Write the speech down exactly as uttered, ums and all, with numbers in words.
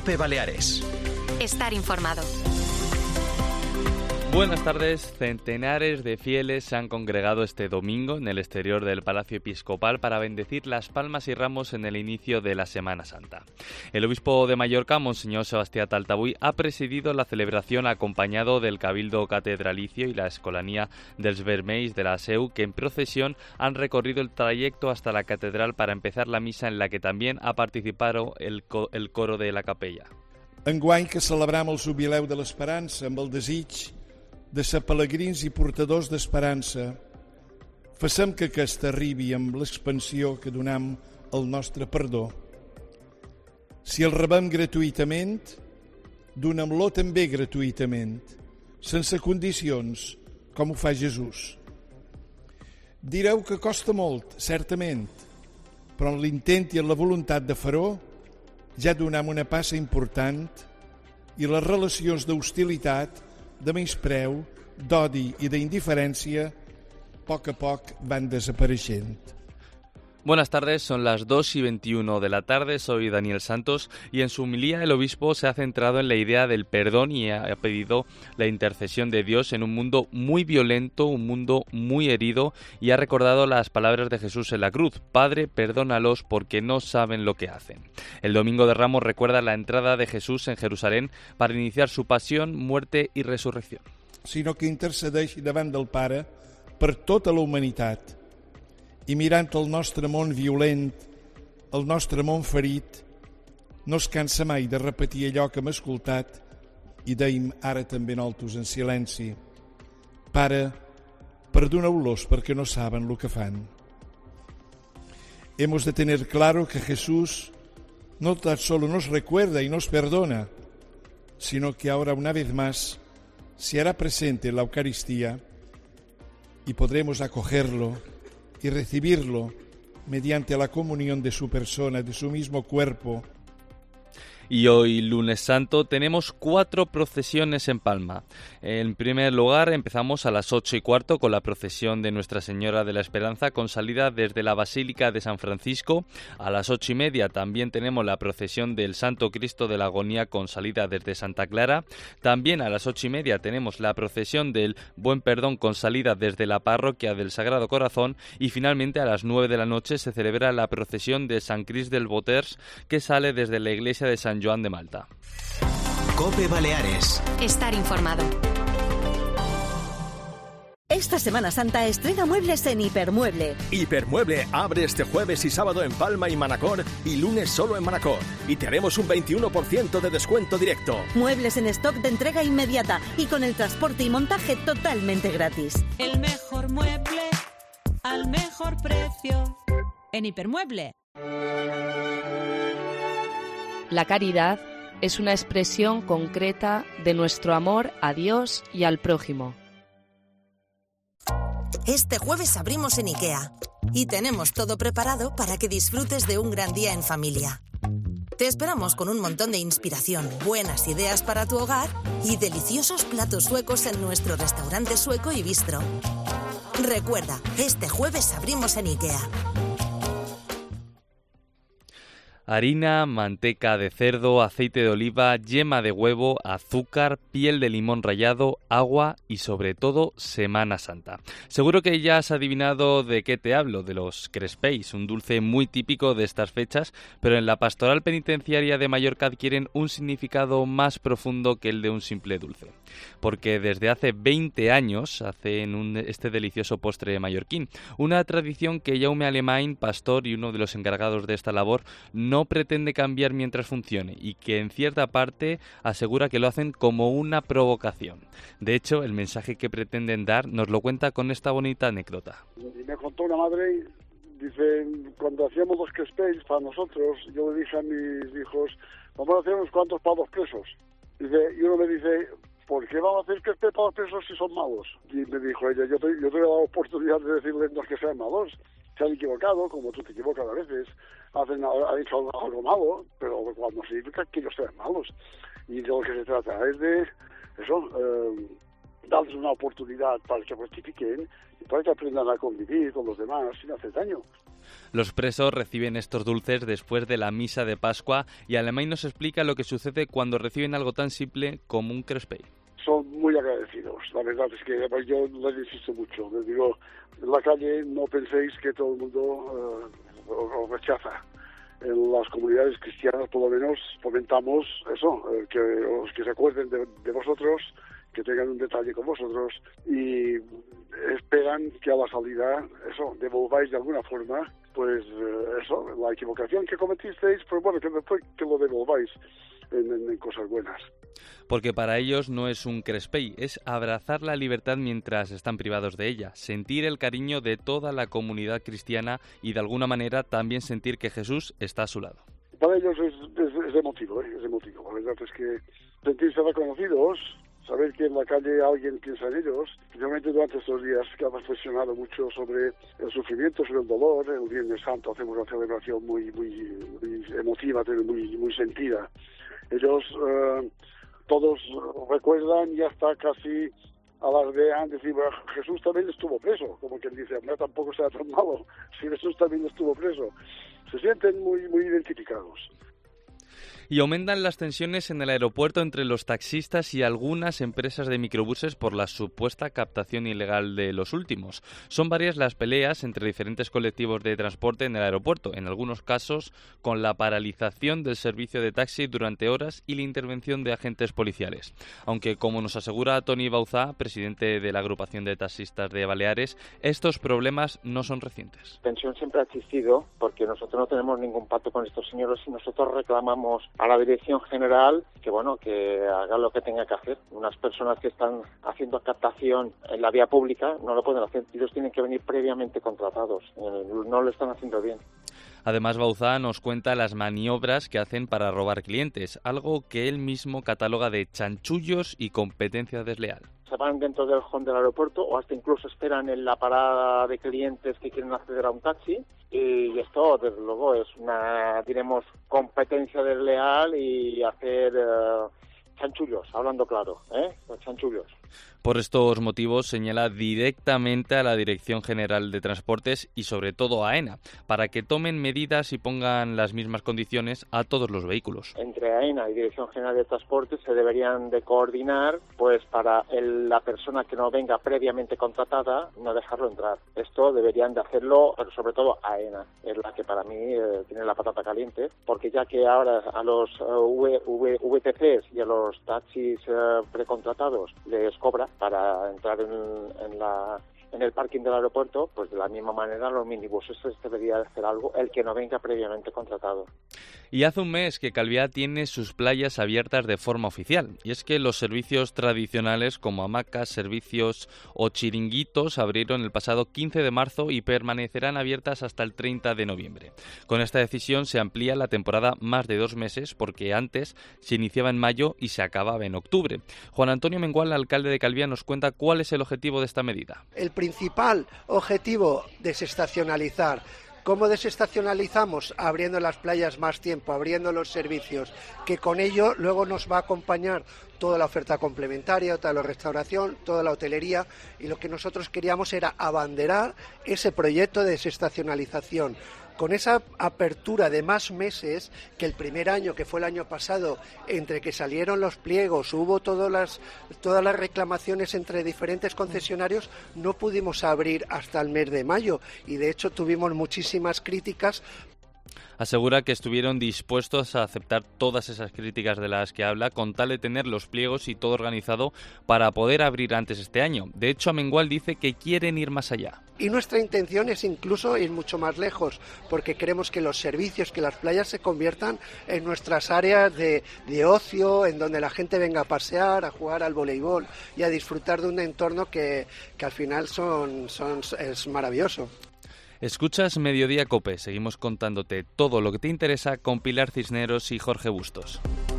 COPE Baleares. Estar informado. Buenas tardes. Centenares de fieles se han congregado este domingo en el exterior del Palacio Episcopal para bendecir las palmas y ramos en el inicio de la Semana Santa. El obispo de Mallorca, Monseñor Sebastián Taltabuy, ha presidido la celebración acompañado del Cabildo Catedralicio y la Escolanía dels Vermells de la S E U, que en procesión han recorrido el trayecto hasta la catedral para empezar la misa, en la que también ha participado el, co- el coro de la capella. Enguany que celebrem el jubileu de l'esperança amb el desig de ser pelegrins i portadors d'esperança, facem que aquesta arribi amb l'expansió que donem al nostre perdó. Si el rebem gratuïtament, donem-lo també gratuïtament, sense condicions, com ho fa Jesús. Direu que costa molt, certament, però en l'intent i en la voluntat de fer-ho ja donem una passa important i les relacions d'hostilitat, de menyspreu, d'odi i d'indiferència, a poc a poc van desapareixent. Buenas tardes, son las dos y veintiuno de la tarde, soy Daniel Santos y en su homilía el obispo se ha centrado en la idea del perdón y ha pedido la intercesión de Dios en un mundo muy violento, un mundo muy herido, y ha recordado las palabras de Jesús en la cruz: Padre, perdónalos porque no saben lo que hacen. El Domingo de Ramos recuerda la entrada de Jesús en Jerusalén para iniciar su pasión, muerte y resurrección. Sinó que intercedeixi davant del Pare per tota la humanitat i mirant el nostre món violent, el nostre món ferit, no es cansa mai de repetir allò que hem escoltat i deim ara també nosaltres en silenci: Pare, perdoneu-los perquè no saben lo que fan. Hemos de tener claro que Jesús no tan solo nos recuerda y nos perdona, sino que ahora una vez más se hará presente en la Eucaristía y podremos acogerlo y recibirlo mediante la comunión de su persona, de su mismo cuerpo. Y hoy, lunes santo, tenemos cuatro procesiones en Palma. En primer lugar, empezamos a las ocho y cuarto con la procesión de Nuestra Señora de la Esperanza, con salida desde la Basílica de San Francisco. A las ocho y media también tenemos la procesión del Santo Cristo de la Agonía, con salida desde Santa Clara. También a las ocho y media tenemos la procesión del Buen Perdón, con salida desde la Parroquia del Sagrado Corazón. Y finalmente a las nueve de la noche se celebra la procesión de San Crist del Boters, que sale desde la iglesia de San Joan de Malta. COPE Baleares. Estar informado. Esta Semana Santa estrena muebles en Hipermueble. Hipermueble abre este jueves y sábado en Palma y Manacor y lunes solo en Manacor. Y te haremos un veintiuno por ciento de descuento directo. Muebles en stock de entrega inmediata y con el transporte y montaje totalmente gratis. El mejor mueble al mejor precio en Hipermueble. La caridad es una expresión concreta de nuestro amor a Dios y al prójimo. Este jueves abrimos en IKEA y tenemos todo preparado para que disfrutes de un gran día en familia. Te esperamos con un montón de inspiración, buenas ideas para tu hogar y deliciosos platos suecos en nuestro restaurante sueco y bistro. Recuerda, este jueves abrimos en IKEA. Harina, manteca de cerdo, aceite de oliva, yema de huevo, azúcar, piel de limón rallado, agua y sobre todo Semana Santa. Seguro que ya has adivinado de qué te hablo, de los crespells, un dulce muy típico de estas fechas, pero en la pastoral penitenciaria de Mallorca adquieren un significado más profundo que el de un simple dulce. Porque desde hace veinte años hacen un, este delicioso postre mallorquín, una tradición que Jaume Alemany, pastor y uno de los encargados de esta labor, no pretende cambiar mientras funcione y que en cierta parte asegura que lo hacen como una provocación. De hecho, el mensaje que pretenden dar nos lo cuenta con esta bonita anécdota. Y me contó una madre, dice, cuando hacíamos los crespells para nosotros, yo le dije a mis hijos, vamos a hacer unos cuantos para los presos. Dice, y uno me dice, ¿por qué vamos a hacer crespells para los presos si son malos? Y me dijo ella, yo te, yo te voy a dar la oportunidad de decirles no es que sean malos. Se han equivocado, como tú te equivocas a veces, hacen, han hecho algo, algo malo, pero cuando significa que ellos sean malos. Y de lo que se trata es de eso, eh, darles una oportunidad para que rectifiquen y para que aprendan a convivir con los demás sin hacer daño. Los presos reciben estos dulces después de la misa de Pascua y Alemany nos explica lo que sucede cuando reciben algo tan simple como un crespell. Son muy agradecidos, la verdad es que además, yo les insisto mucho, les digo, en la calle no penséis que todo el mundo uh, os rechaza. En las comunidades cristianas por lo menos fomentamos eso, eh, que, os, que se acuerden de, de vosotros, que tengan un detalle con vosotros y esperan que a la salida, eso, devolváis de alguna forma, pues eh, eso, la equivocación que cometisteis, pues bueno, que, que lo devolváis en, en, en cosas buenas. Porque para ellos no es un crespell, es abrazar la libertad mientras están privados de ella, sentir el cariño de toda la comunidad cristiana y de alguna manera también sentir que Jesús está a su lado. Para ellos es, es, es emotivo, ¿eh? es emotivo. La verdad es que sentirse reconocidos, saber que en la calle alguien piensa en ellos, especialmente durante estos días que han reflexionado mucho sobre el sufrimiento, sobre el dolor. El Viernes Santo hacemos una celebración muy, muy, muy emotiva, muy, muy sentida. Ellos eh, todos recuerdan y hasta casi alardean, decir, bueno, Jesús también estuvo preso, como quien dice, no, tampoco será tan malo, si Jesús también estuvo preso. Se sienten muy, muy identificados. Y aumentan las tensiones en el aeropuerto entre los taxistas y algunas empresas de microbuses por la supuesta captación ilegal de los últimos. Son varias las peleas entre diferentes colectivos de transporte en el aeropuerto, en algunos casos con la paralización del servicio de taxi durante horas y la intervención de agentes policiales. Aunque, como nos asegura Toni Bauzá, presidente de la agrupación de taxistas de Baleares, estos problemas no son recientes. Tensión siempre ha existido porque nosotros no tenemos ningún pacto con estos señores y nosotros reclamamos a la Dirección General que bueno que haga lo que tenga que hacer. Unas personas que están haciendo captación en la vía pública no lo pueden hacer, ellos tienen que venir previamente contratados, no lo están haciendo bien. Además, Bauzá nos cuenta las maniobras que hacen para robar clientes, algo que él mismo cataloga de chanchullos y competencia desleal. Se van dentro del hall del aeropuerto o hasta incluso esperan en la parada de clientes que quieren acceder a un taxi y esto, desde luego, es una, diremos, competencia desleal y hacer uh, chanchullos, hablando claro, ¿eh? Chanchullos. Por estos motivos señala directamente a la Dirección General de Transportes y sobre todo a AENA, para que tomen medidas y pongan las mismas condiciones a todos los vehículos. Entre AENA y Dirección General de Transportes se deberían de coordinar pues para el, la persona que no venga previamente contratada no dejarlo entrar. Esto deberían de hacerlo, pero sobre todo AENA, es la que para mí eh, tiene la patata caliente, porque ya que ahora a los uh, v, v, V T Cs y a los taxis uh, precontratados les cobra para entrar en, en, la, en el parking del aeropuerto, pues de la misma manera los minibuses debería hacer algo, el que no venga previamente contratado. Y hace un mes que Calviá tiene sus playas abiertas de forma oficial, y es que los servicios tradicionales como hamacas, servicios o chiringuitos abrieron el pasado quince de marzo y permanecerán abiertas hasta el treinta de noviembre. Con esta decisión se amplía la temporada más de dos meses porque antes se iniciaba en mayo y se acababa en octubre. Juan Antonio Mengual, alcalde de Calviá, nos cuenta cuál es el objetivo de esta medida. El principal objetivo, desestacionalizar. ¿Cómo desestacionalizamos? Abriendo las playas más tiempo, abriendo los servicios, que con ello luego nos va a acompañar toda la oferta complementaria, toda la restauración, toda la hotelería, y lo que nosotros queríamos era abanderar ese proyecto de desestacionalización. Con esa apertura de más meses que el primer año, que fue el año pasado, entre que salieron los pliegos, hubo todas las, todas las reclamaciones entre diferentes concesionarios, no pudimos abrir hasta el mes de mayo y de hecho tuvimos muchísimas críticas. Asegura que estuvieron dispuestos a aceptar todas esas críticas de las que habla con tal de tener los pliegos y todo organizado para poder abrir antes este año. De hecho, Amengual dice que quieren ir más allá. Y nuestra intención es incluso ir mucho más lejos, porque queremos que los servicios, que las playas se conviertan en nuestras áreas de, de ocio, en donde la gente venga a pasear, a jugar al voleibol y a disfrutar de un entorno que, que al final son, son, es maravilloso. Escuchas Mediodía Cope, seguimos contándote todo lo que te interesa con Pilar Cisneros y Jorge Bustos.